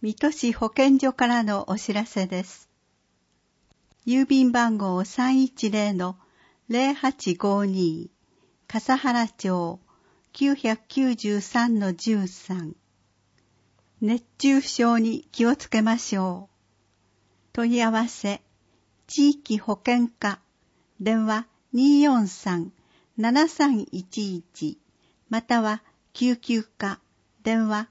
水戸市保健所からのお知らせです。郵便番号 310-0852 笠原町 993-13 熱中症に気をつけましょう。問い合わせ地域保健課電話 243-7311 または救急課電話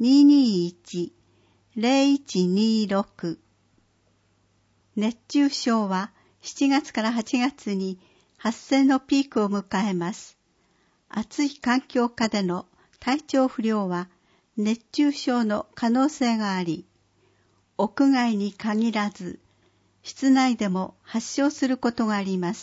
221-0126 熱中症は7月から8月に発生のピークを迎えます。暑い環境下での体調不良は熱中症の可能性があり、屋外に限らず室内でも発症することがあります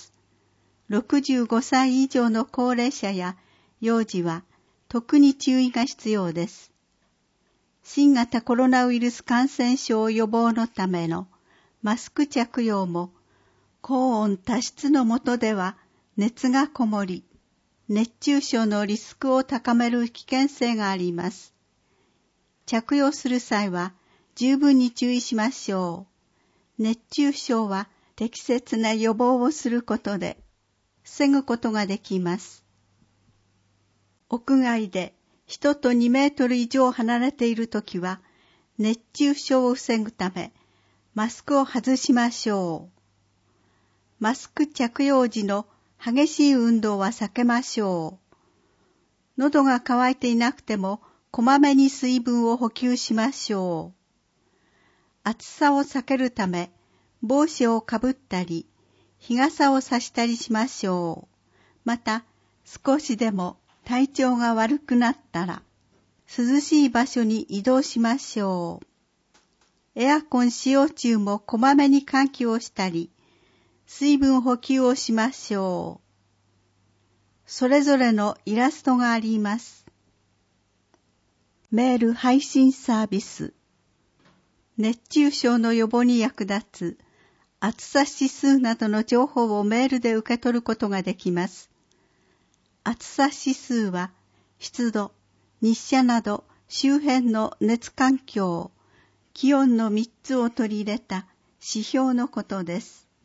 。65歳以上の高齢者や幼児は特に注意が必要です。新型コロナウイルス感染症予防のためのマスク着用も高温多湿の下では熱がこもり、熱中症のリスクを高める危険性があります。着用する際は十分に注意しましょう。熱中症は適切な予防をすることで防ぐことができます。屋外で人と2メートル以上離れているときは熱中症を防ぐためマスクを外しましょう。マスク着用時の激しい運動は避けましょう。喉が渇いていなくてもこまめに水分を補給しましょう。暑さを避けるため帽子をかぶったり日傘を差したりしましょう。また少しでも体調が悪くなったら涼しい場所に移動しましょう。エアコン使用中もこまめに換気をしたり水分補給をしましょう。それぞれのイラストがあります。メール配信サービス。熱中症の予防に役立つ暑さ指数などの情報をメールで受け取ることができます。暑さ指数は湿度、日射など周辺の熱環境、気温の3つを取り入れた指標のことです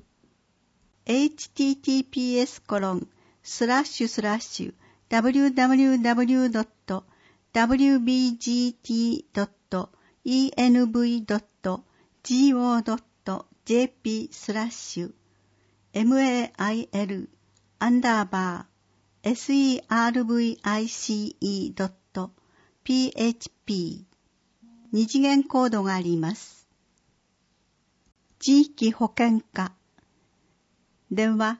。https://www.service.php 二次元コードがあります。地域保健課電話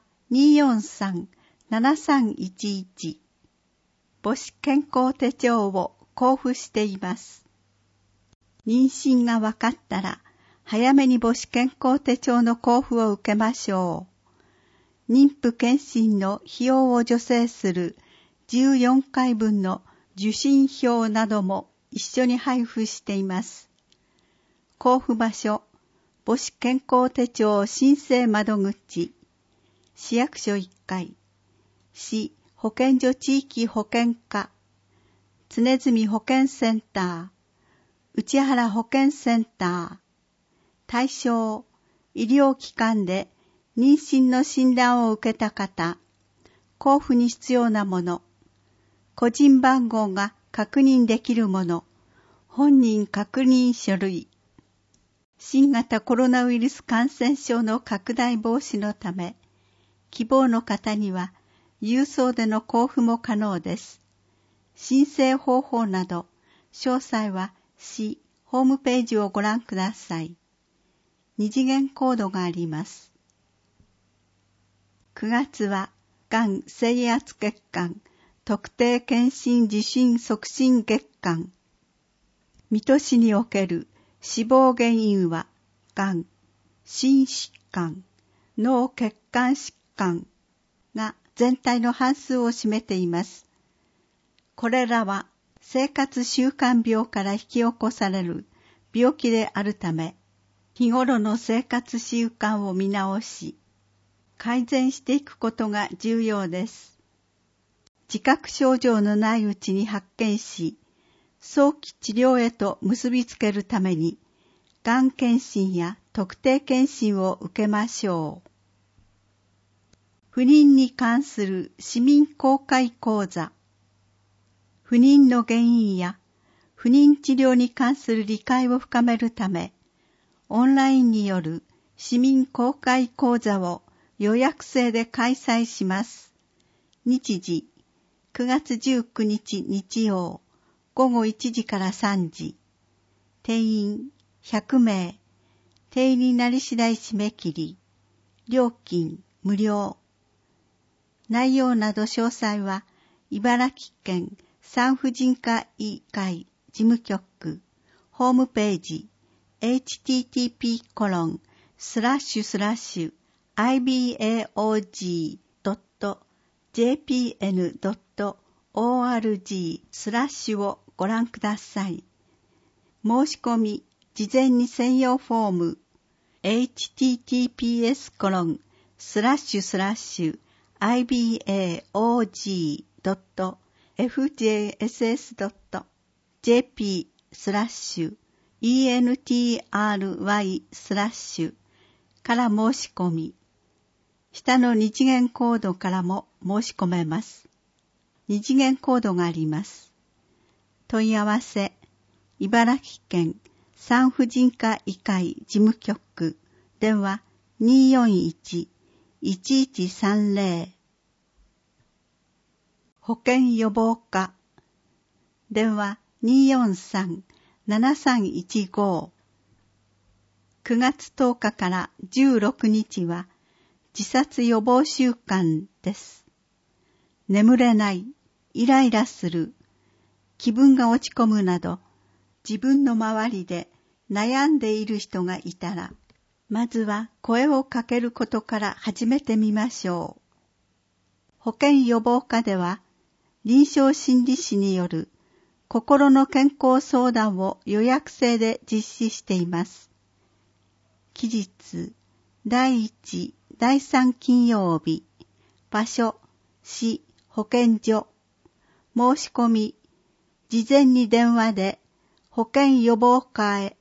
243-7311 母子健康手帳を交付しています。妊娠が分かったら早めに母子健康手帳の交付を受けましょう。妊婦検診の費用を助成する14回分の受診票なども一緒に配布しています。交付場所、母子健康手帳申請窓口、市役所1階、市保健所地域保健課、常住保健センター、内原保健センター、対象、医療機関で妊娠の診断を受けた方、交付に必要なもの、個人番号が確認できるもの、本人確認書類。新型コロナウイルス感染症の拡大防止のため、希望の方には郵送での交付も可能です。申請方法など、詳細は市ホームページをご覧ください。二次元コードがあります。9月は、がん征圧月間、特定健診受診促進月間。水戸市における死亡原因は、がん、心疾患、脳血管疾患が全体の半数を占めています。これらは生活習慣病から引き起こされる病気であるため、日頃の生活習慣を見直し、改善していくことが重要です。自覚症状のないうちに発見し、 早期治療へと結びつけるために、がん検診や特定検診を受けましょう。不妊に関する市民公開講座。不妊の原因や不妊治療に関する理解を深めるため、オンラインによる市民公開講座を予約制で開催します。日時、9月19日日曜、午後1時から3時。定員100名。定員になり次第締め切り。料金無料。内容など詳細は、茨城県産婦人科医会事務局ホームページ http://ibaog.jpn.org/ をご覧ください。申し込み、事前に専用フォーム https://ibaog.fjsk.jp/entry/ から申し込み、下の二次元コードからも申し込めます。二次元コードがあります。問い合わせ、茨城県産婦人科医会事務局、電話 241-1130。保健予防課、電話 243-7315。9月10日から16日は自殺予防週間です。眠れない、イライラする、気分が落ち込むなど、自分の周りで悩んでいる人がいたら、まずは声をかけることから始めてみましょう。保健予防課では、臨床心理士による心の健康相談を予約制で実施しています。期日、第1、第3金曜日、場所、市保健所、申し込み、事前に電話で保健予防課へ